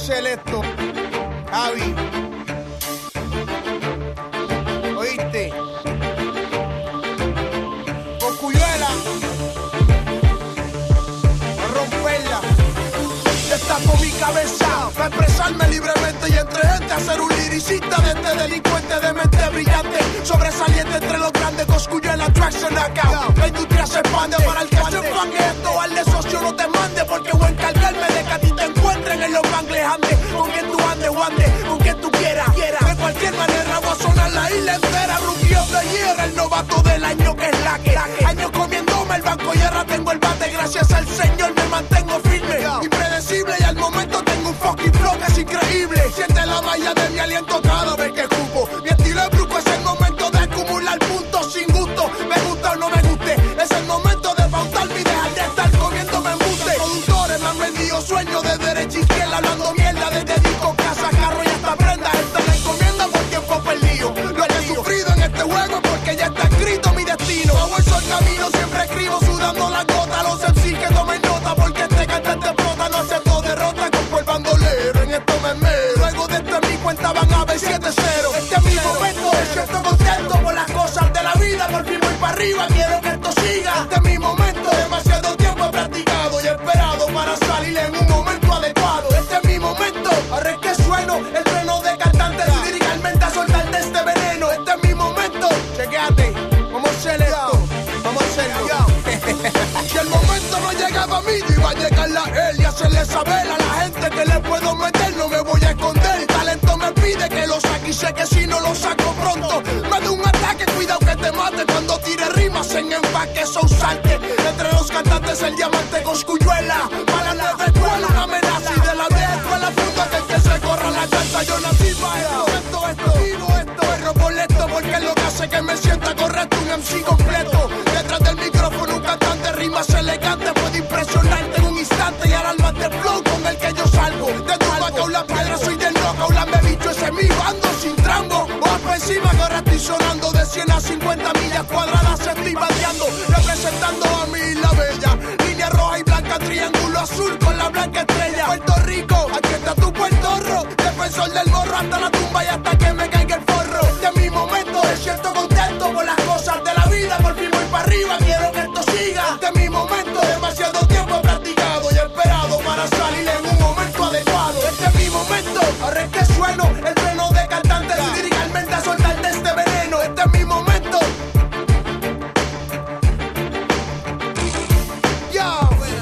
hacer esto, Javi. ¿Oíste? Cosculluela, a romperla. Destapo mi cabeza para expresarme libremente y entre gente hacer un liricista de este delincuente de mente brillante, sobresaliente entre los grandes. Cosculluela, tracks and knockout. La industria se expande para el que se enfangue esto. Al de socio no te mande porque voy a encargarme de que a ti te encuentren en los gangles andes. Con quien tú andes o andes, con quien tú quieras. De cualquier manera voy a sonar la isla entera. Rookie of the Year, el novato del año que es la que. Años comiéndome el banco y ahora tengo el bate. Gracias al Señor me mantengo firme, impredecible y al momento tengo un fucking flow que es increíble. Siente la malla de mi aliento cada vez que escupo. Mi estilo es bruco, es el momento de acumular puntos sin gusto. Me gusta o no me guste, es el momento de pautarme y dejar de estar comiéndome embuste. Productores me han vendido sueños de derecha a izquierda, hablando mierda desde disco, casa, carro y hasta prendas. Esta la encomienda por tiempo perdido. Lo que he sufrido en este juego es porque ya está escrito mi destino. Hago el sol camino, siempre escribo sudando la gota. Los MCs que tomen nota porque este cantante prota no aceptó derrota. Con el bandolero, en esto me esmero. Luego de esto en mi cuenta van a ver 7-0. Este es mi momento, me siento contento por las cosas de la vida. Por fin voy para arriba, quiero que esto siga. Este es mi momento, demasiado tiempo he practicado y esperado para salir en un momento adecuado. Este es mi momento, ahora es que sueno el freno de cantante líricamente a soltarte este veneno. Este es mi momento, chequéate, vamos a hacer esto, vamos a hacerlo. Si el momento no llegaba a mí, iba a llegar a él y hacerle saber a la gente que le puedo meter, no me voy a esconder. El talento me pide que lo saque y sé que si no lo saco pronto me da un ataque, cuidado que te mate cuando tire rimas en empaque, so salte. Entre los cantantes el diamante Cosculluela, para la nueva escuela una amenaza y de la vieja escuela funda que se corra la cancha. Yo nací para esto, vivo esto, perro boleto porque es lo que hace que me sienta correcto. Un MC completo, detrás del micrófono un cantante, rimas elegantes, puede impresionarte en un instante y alarmarte el flow con el que yo salgo. De tu vaca o la piedra soy del loca o la me bicho, ese es mi bando sin trambo. Voy por encima que ahora estoy sonando de 100 a 50 millas cuadradas, estoy bateando, representando a mí la bella. Línea roja y blanca, triángulo azul con la blanca estrella. Puerto Rico, aquí está tu Puerto Rico, defensor del morro hasta la tumba.